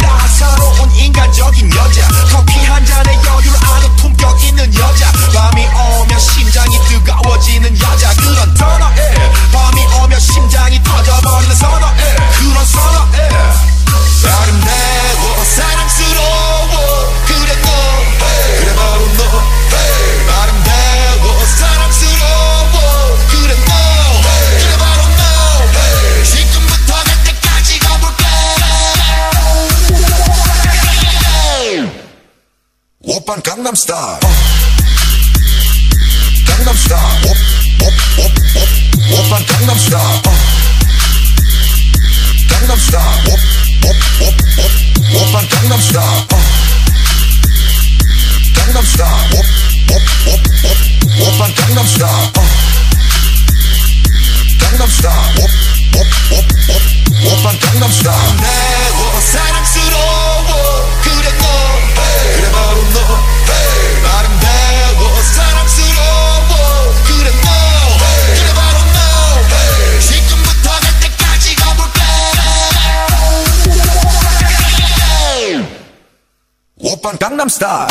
따사로운 인간적인 여자 커피 한 잔에 여유를 아는 품격 있는 여자 밤이 오면 심장이 뜨거워지는 여자 그런 선어해 밤이 오면 심장이 터져버리는 선어해 그런 선어해 아름다워 사랑스러워 그래 너 그래 바로 너 아름다워 사랑스러워 그래 너 그래 바로 너 지금부터 갈 때까지 가볼까 오빤 강남스타일 강남스타일 오빤 강남스타일 강남스타일 오빤 강남스타일 강남스타일 오빤 강남스타일 강남스타일 오빤 강남스타일 내고 사랑스러워 그래 너 그래 바로 너 아름다워 사랑스러워 그래 너 그래 바로 너 지금부터 갈 때까지 가볼까 오빤 강남스타일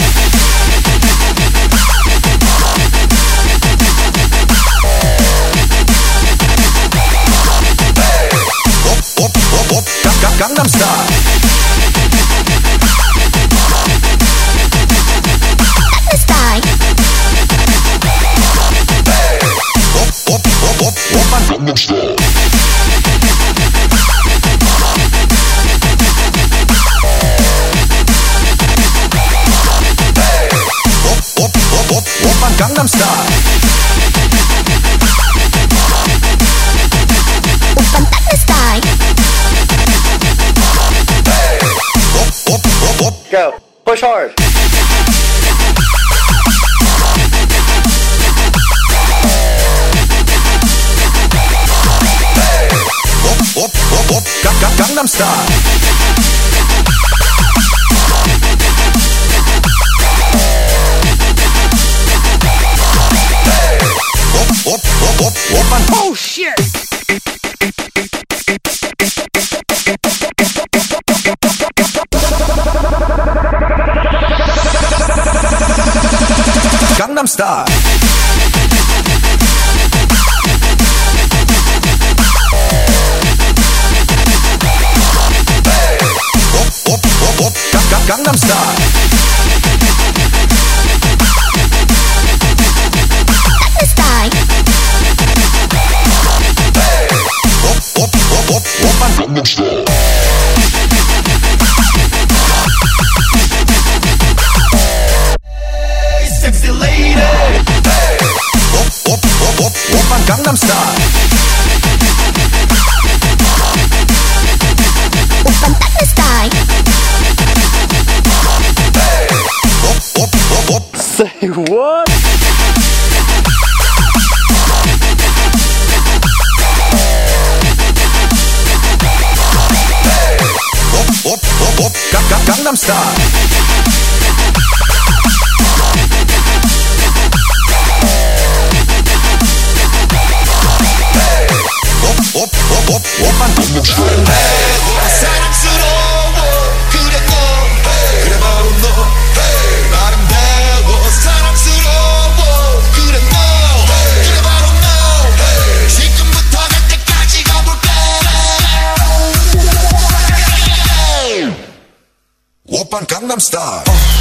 강남스타일 오빤 강남스타일 오빤 강남스타일 Go. Push hard. Gangnam Style. Oh shit. Gangnam Style. Gangnam Style. Gangnam Style. Hey, sexy lady. Open Gangnam Style. Open Gangnam Style. Say what? Gangnam Style. 오빤 Gangnam Style. 사랑스러워 그래 너 그래 바로 너 아름다워 사랑스러워 그래 너 그래 바로 너 지금부터 갈 때까지 가볼까 오빤 Gangnam Style.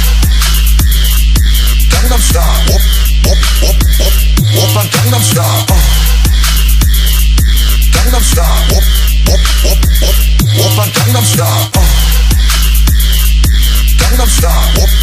Gangnam Style. 오빤 Gangnam Style. Gangnam Style. 오빤 Gangnam Style. Gangnam Style.